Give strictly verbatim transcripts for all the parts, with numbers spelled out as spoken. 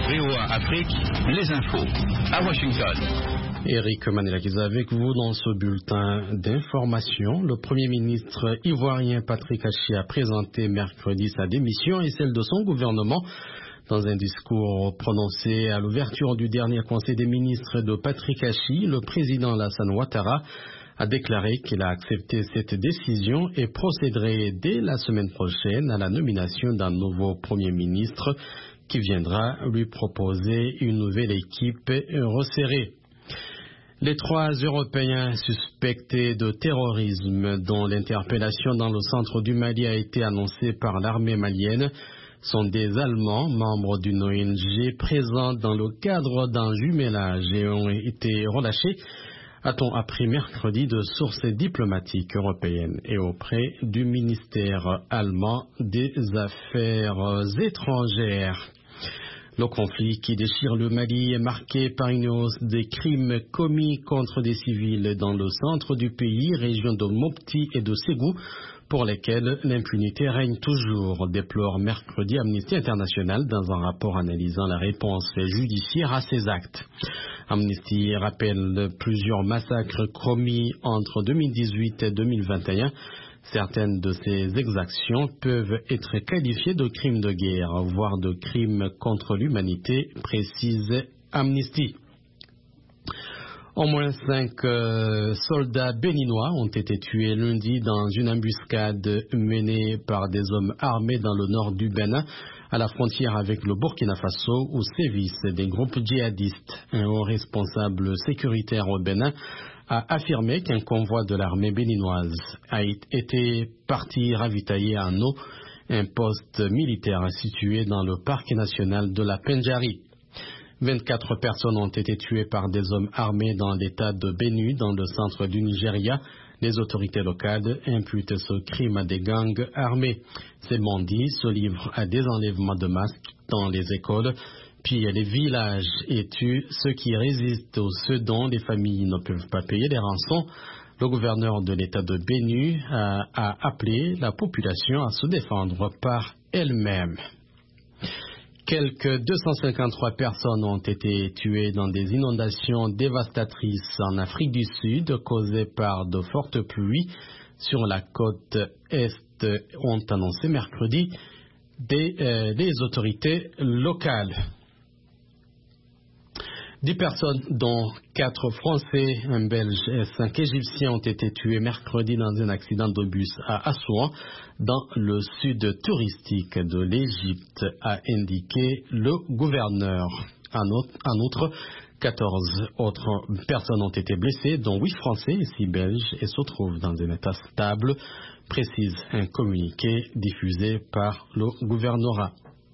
V O A Afrique, les infos à Washington. Eric Manelakis avec vous dans ce bulletin d'information. Le Premier ministre ivoirien Patrick Hachi a présenté mercredi sa démission et celle de son gouvernement. Dans un discours prononcé à l'ouverture du dernier Conseil des ministres de Patrick Hachi, le président Alassane Ouattara a déclaré qu'il a accepté cette décision et procéderait dès la semaine prochaine à la nomination d'un nouveau Premier ministre qui viendra lui proposer une nouvelle équipe resserrée. Les trois Européens suspectés de terrorisme dont l'interpellation dans le centre du Mali a été annoncée par l'armée malienne sont des Allemands, membres d'une O N G présente dans le cadre d'un jumelage et ont été relâchés, a-t-on appris mercredi de sources diplomatiques européennes et auprès du ministère allemand des Affaires étrangères. Le conflit qui déchire le Mali est marqué par une hausse des crimes commis contre des civils dans le centre du pays, région de Mopti et de Ségou, pour lesquels l'impunité règne toujours, déplore mercredi Amnesty International dans un rapport analysant la réponse judiciaire à ces actes. Amnesty rappelle plusieurs massacres commis entre deux mille dix-huit et deux mille vingt et un. Certaines de ces exactions peuvent être qualifiées de crimes de guerre, voire de crimes contre l'humanité, précise Amnesty. Au moins cinq euh, soldats béninois ont été tués lundi dans une embuscade menée par des hommes armés dans le nord du Bénin, à la frontière avec le Burkina Faso, où sévissent des groupes djihadistes. Un haut responsable sécuritaire au Bénin a affirmé qu'un convoi de l'armée béninoise a été parti ravitailler en eau un poste militaire situé dans le parc national de la Pendjari. vingt-quatre personnes ont été tuées par des hommes armés dans l'état de Benue, dans le centre du Nigeria. Les autorités locales imputent ce crime à des gangs armés. Ces bandits se livrent à des enlèvements de masques dans les écoles, pillent les villages et tuent ceux qui résistent ou ceux dont les familles ne peuvent pas payer les rançons. Le gouverneur de l'état de Benue a, a appelé la population à se défendre par elle-même. Quelques deux cent cinquante-trois personnes ont été tuées dans des inondations dévastatrices en Afrique du Sud causées par de fortes pluies sur la côte est, ont annoncé mercredi des, euh, des autorités locales. Dix personnes, dont quatre Français, un Belge et cinq Égyptiens, ont été tués mercredi dans un accident de bus à Assouan, dans le sud touristique de l'Égypte, a indiqué le gouverneur. En outre, quatorze autres personnes ont été blessées, dont huit Français et six Belges, et se trouvent dans un état stable, précise un communiqué diffusé par le gouvernorat.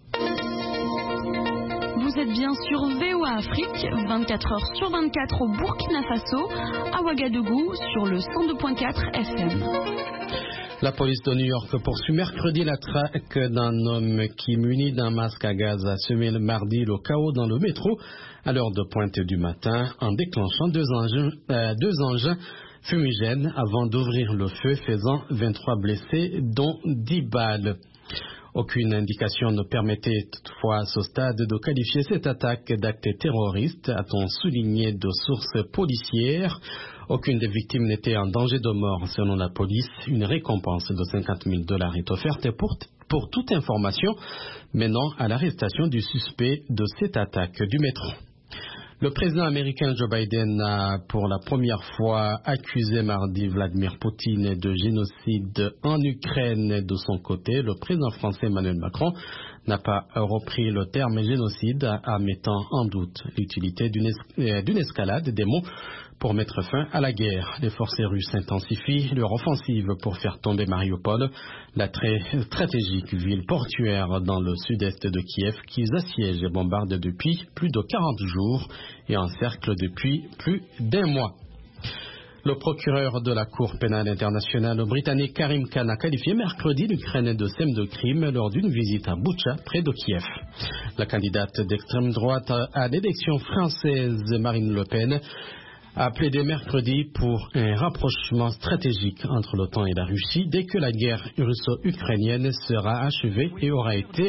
Vous êtes bien sur V O A Afrique, vingt-quatre heures sur vingt-quatre au Burkina Faso, à Ouagadougou, sur le cent deux virgule quatre F M. La police de New York poursuit mercredi la traque d'un homme qui, muni d'un masque à gaz, a semé le mardi le chaos dans le métro à l'heure de pointe du matin en déclenchant deux engins, euh, deux engins fumigènes avant d'ouvrir le feu, faisant vingt-trois blessés, dont dix balles. Aucune indication ne permettait toutefois à ce stade de qualifier cette attaque d'acte terroriste, a-t-on souligné de sources policières. Aucune des victimes n'était en danger de mort selon la police. Une récompense de cinquante mille dollars est offerte pour, pour toute information menant à l'arrestation du suspect de cette attaque du métro. Le président américain Joe Biden a pour la première fois accusé mardi Vladimir Poutine de génocide en Ukraine. De son côté, le président français Emmanuel Macron n'a pas repris le terme génocide, admettant en doute l'utilité d'une es- d'une escalade des mots pour mettre fin à la guerre. Les forces russes intensifient leur offensive pour faire tomber Mariupol, la très stratégique ville portuaire dans le sud-est de Kiev qu'ils assiègent et bombardent depuis plus de quarante jours et encerclent depuis plus d'un mois. Le procureur de la Cour pénale internationale britannique Karim Khan a qualifié mercredi l'Ukraine de scène de crime lors d'une visite à Boutcha, près de Kiev. La candidate d'extrême droite à l'élection française, Marine Le Pen, a plaidé mercredi pour un rapprochement stratégique entre l'OTAN et la Russie dès que la guerre russo-ukrainienne sera achevée et aura été